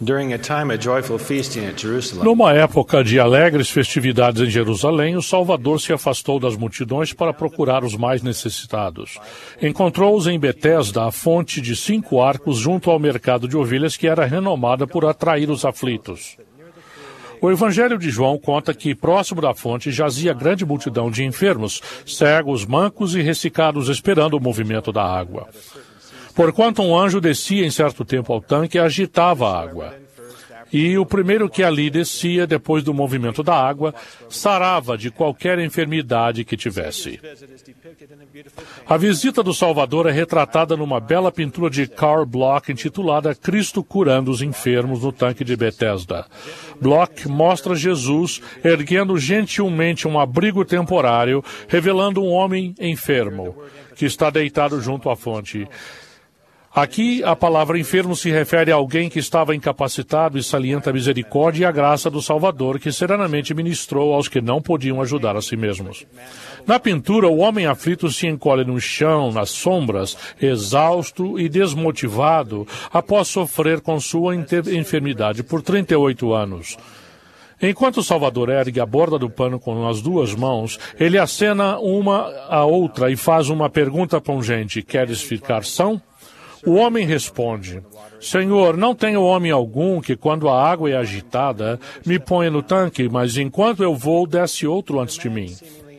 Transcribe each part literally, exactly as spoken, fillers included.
Numa época de alegres festividades em Jerusalém, o Salvador se afastou das multidões para procurar os mais necessitados. Encontrou-os em Betesda, a fonte de cinco arcos, junto ao mercado de ovelhas, que era renomada por atrair os aflitos. O Evangelho de João conta que, próximo da fonte, jazia grande multidão de enfermos, cegos, mancos e ressecados, esperando o movimento da água. Porquanto um anjo descia em certo tempo ao tanque e agitava a água. E o primeiro que ali descia, depois do movimento da água, sarava de qualquer enfermidade que tivesse. A visita do Salvador é retratada numa bela pintura de Karl Bloch intitulada Cristo curando os enfermos no tanque de Betesda. Bloch mostra Jesus erguendo gentilmente um abrigo temporário, revelando um homem enfermo, que está deitado junto à fonte. Aqui, a palavra enfermo se refere a alguém que estava incapacitado e salienta a misericórdia e a graça do Salvador, que serenamente ministrou aos que não podiam ajudar a si mesmos. Na pintura, o homem aflito se encolhe no chão, nas sombras, exausto e desmotivado, após sofrer com sua enfermidade por trinta e oito anos. Enquanto o Salvador ergue a borda do pano com as duas mãos, ele acena uma à outra e faz uma pergunta pungente: queres ficar são? O homem responde: Senhor, não tenho homem algum que, quando a água é agitada, me ponha no tanque, mas enquanto eu vou, desce outro antes de mim.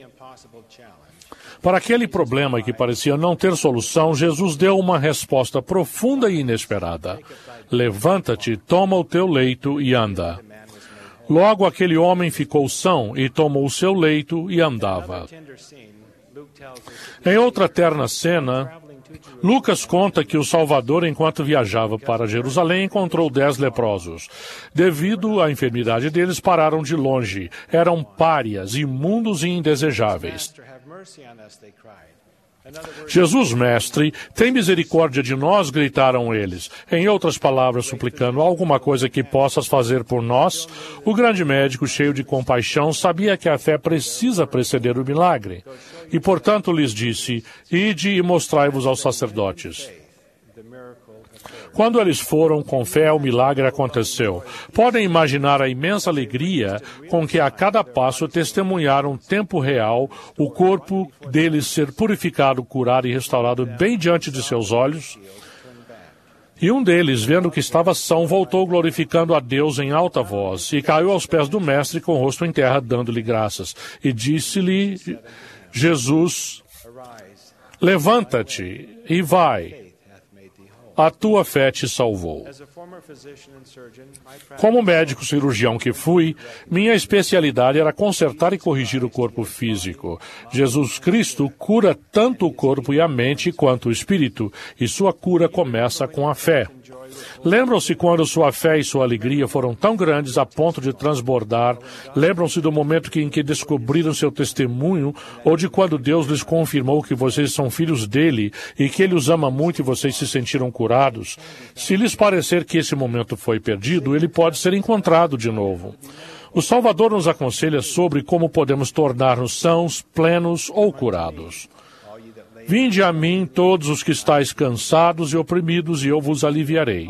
Para aquele problema que parecia não ter solução, Jesus deu uma resposta profunda e inesperada: levanta-te, toma o teu leito e anda. Logo aquele homem ficou são e tomou o seu leito e andava. Em outra terna cena, Lucas conta que o Salvador, enquanto viajava para Jerusalém, encontrou dez leprosos. Devido à enfermidade deles, pararam de longe. Eram párias, imundos e indesejáveis. Jesus, mestre, tem misericórdia de nós, gritaram eles. Em outras palavras, suplicando: alguma coisa que possas fazer por nós? O grande médico, cheio de compaixão, sabia que a fé precisa preceder o milagre. E, portanto, lhes disse: ide e mostrai-vos aos sacerdotes. Quando eles foram com fé, o milagre aconteceu. Podem imaginar a imensa alegria com que a cada passo testemunharam tempo real o corpo deles ser purificado, curado e restaurado bem diante de seus olhos. E um deles, vendo que estava são, voltou glorificando a Deus em alta voz e caiu aos pés do mestre com o rosto em terra, dando-lhe graças. E disse-lhe Jesus: levanta-te e vai. A tua fé te salvou. Como médico cirurgião que fui, minha especialidade era consertar e corrigir o corpo físico. Jesus Cristo cura tanto o corpo e a mente quanto o espírito, e sua cura começa com a fé. Lembram-se quando sua fé e sua alegria foram tão grandes a ponto de transbordar? Lembram-se do momento em que descobriram seu testemunho, ou de quando Deus lhes confirmou que vocês são filhos dele e que ele os ama muito e vocês se sentiram curados? Se lhes parecer que esse momento foi perdido, ele pode ser encontrado de novo. O Salvador nos aconselha sobre como podemos tornar-nos sãos, plenos ou curados. Vinde a mim todos os que estáis cansados e oprimidos, e eu vos aliviarei.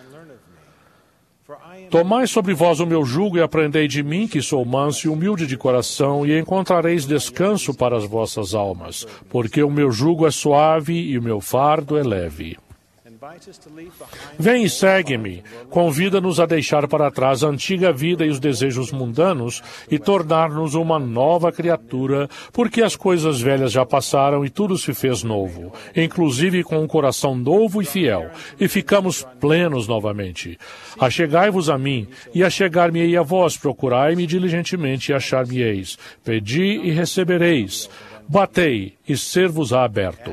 Tomai sobre vós o meu jugo e aprendei de mim, que sou manso e humilde de coração, e encontrareis descanso para as vossas almas, porque o meu jugo é suave e o meu fardo é leve. Vem e segue-me, convida-nos a deixar para trás a antiga vida e os desejos mundanos e tornar-nos uma nova criatura, porque as coisas velhas já passaram e tudo se fez novo, inclusive com um coração novo e fiel, e ficamos plenos novamente. Achegai-vos a mim, e achegar-me-ei a vós, procurai-me diligentemente e achar-me-eis. Pedi e recebereis, batei e ser-vos-á aberto.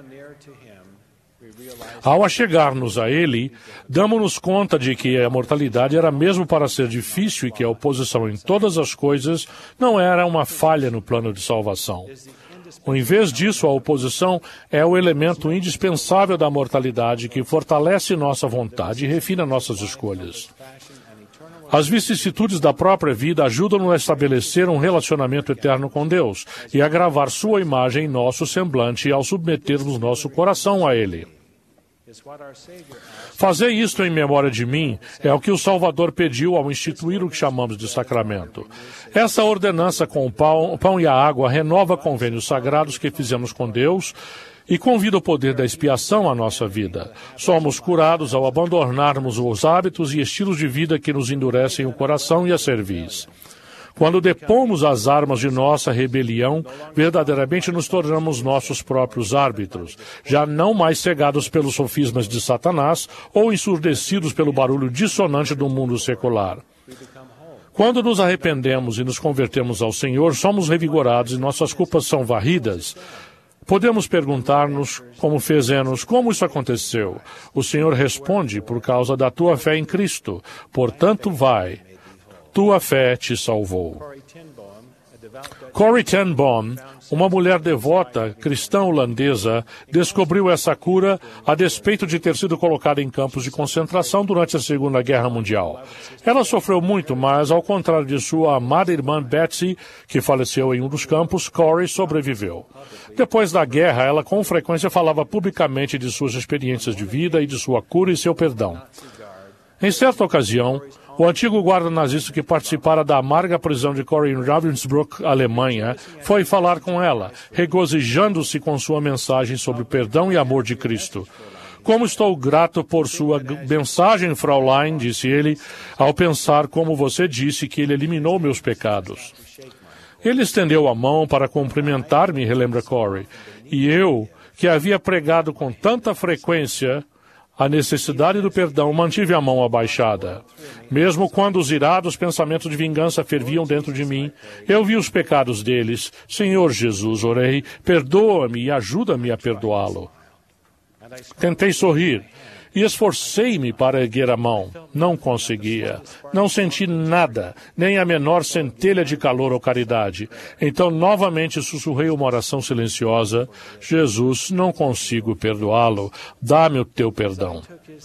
Ao achegar-nos a ele, damos-nos conta de que a mortalidade era mesmo para ser difícil e que a oposição em todas as coisas não era uma falha no plano de salvação. Em vez disso, a oposição é o elemento indispensável da mortalidade que fortalece nossa vontade e refina nossas escolhas. As vicissitudes da própria vida ajudam-nos a estabelecer um relacionamento eterno com Deus e a gravar sua imagem em nosso semblante ao submetermos nosso coração a Ele. Fazei isto em memória de mim é o que o Salvador pediu ao instituir o que chamamos de sacramento. Essa ordenança com o pão, o pão e a água renova convênios sagrados que fizemos com Deus e convida o poder da expiação à nossa vida. Somos curados ao abandonarmos os hábitos e estilos de vida que nos endurecem o coração e a cerviz. Quando depomos as armas de nossa rebelião, verdadeiramente nos tornamos nossos próprios árbitros, já não mais cegados pelos sofismas de Satanás ou ensurdecidos pelo barulho dissonante do mundo secular. Quando nos arrependemos e nos convertemos ao Senhor, somos revigorados e nossas culpas são varridas. Podemos perguntar-nos, como fez Enos, como isso aconteceu? O Senhor responde, por causa da tua fé em Cristo. Portanto, vai. Tua fé te salvou. Corrie ten Boom, uma mulher devota cristã holandesa, descobriu essa cura a despeito de ter sido colocada em campos de concentração durante a Segunda Guerra Mundial. Ela sofreu muito, mas, ao contrário de sua amada irmã Betsy, que faleceu em um dos campos, Corrie sobreviveu. Depois da guerra, ela com frequência falava publicamente de suas experiências de vida e de sua cura e seu perdão. Em certa ocasião, o antigo guarda nazista que participara da amarga prisão de Corrie em Ravensbrück, Alemanha, foi falar com ela, regozijando-se com sua mensagem sobre o perdão e amor de Cristo. Como estou grato por sua mensagem, Fraulein, disse ele, ao pensar como você disse que ele eliminou meus pecados. Ele estendeu a mão para cumprimentar-me, relembra Corrie, e eu, que havia pregado com tanta frequência a necessidade do perdão, mantive a mão abaixada. Mesmo quando os irados pensamentos de vingança ferviam dentro de mim, eu vi os pecados deles. Senhor Jesus, orei, perdoa-me e ajuda-me a perdoá-lo. Tentei sorrir e esforcei-me para erguer a mão. Não conseguia. Não senti nada, nem a menor centelha de calor ou caridade. Então, novamente, sussurrei uma oração silenciosa. Jesus, não consigo perdoá-lo. Dá-me o teu perdão.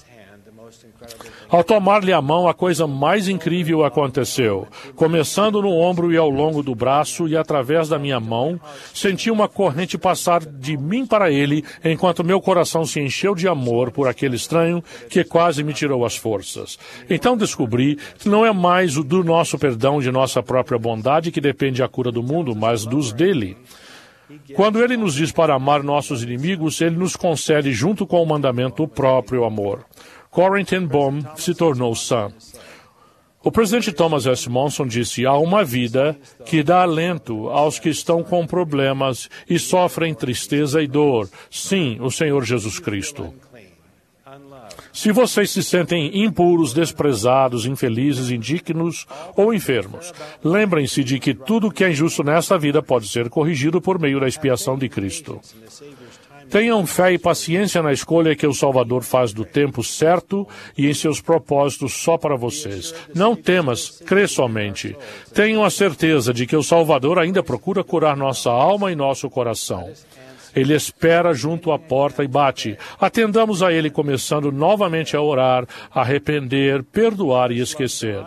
Ao tomar-lhe a mão, a coisa mais incrível aconteceu. Começando no ombro e ao longo do braço e através da minha mão, senti uma corrente passar de mim para ele, enquanto meu coração se encheu de amor por aquele estranho que quase me tirou as forças. Então descobri que não é mais o do nosso perdão, de nossa própria bondade, que depende a cura do mundo, mas dos dele. Quando ele nos diz para amar nossos inimigos, ele nos concede, junto com o mandamento, o próprio amor. Corrie ten Boom se tornou sã. O presidente Thomas S. Monson disse: há uma vida que dá alento aos que estão com problemas e sofrem tristeza e dor. Sim, o Senhor Jesus Cristo. Se vocês se sentem impuros, desprezados, infelizes, indignos ou enfermos, lembrem-se de que tudo que é injusto nesta vida pode ser corrigido por meio da expiação de Cristo. Tenham fé e paciência na escolha que o Salvador faz do tempo certo e em seus propósitos só para vocês. Não temas, crê somente. Tenham a certeza de que o Salvador ainda procura curar nossa alma e nosso coração. Ele espera junto à porta e bate. Atendamos a Ele, começando novamente a orar, arrepender, perdoar e esquecer.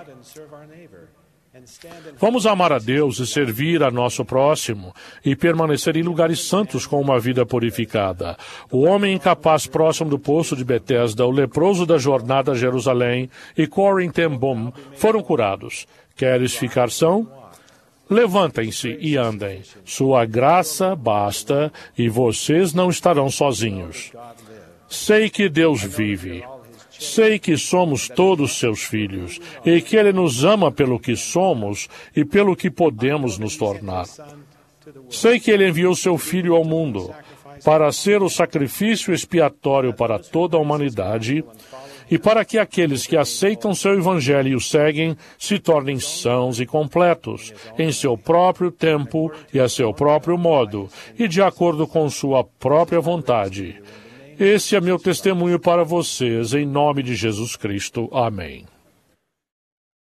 Vamos amar a Deus e servir a nosso próximo e permanecer em lugares santos com uma vida purificada. O homem incapaz próximo do poço de Betesda, o leproso da jornada a Jerusalém e Corrie ten Boom foram curados. Queres ficar são? Levantem-se e andem. Sua graça basta e vocês não estarão sozinhos. Sei que Deus vive. Sei que somos todos seus filhos e que Ele nos ama pelo que somos e pelo que podemos nos tornar. Sei que Ele enviou seu Filho ao mundo para ser o sacrifício expiatório para toda a humanidade e para que aqueles que aceitam seu Evangelho e o seguem se tornem sãos e completos, em seu próprio tempo e a seu próprio modo, e de acordo com sua própria vontade. Esse é meu testemunho para vocês, em nome de Jesus Cristo. Amém.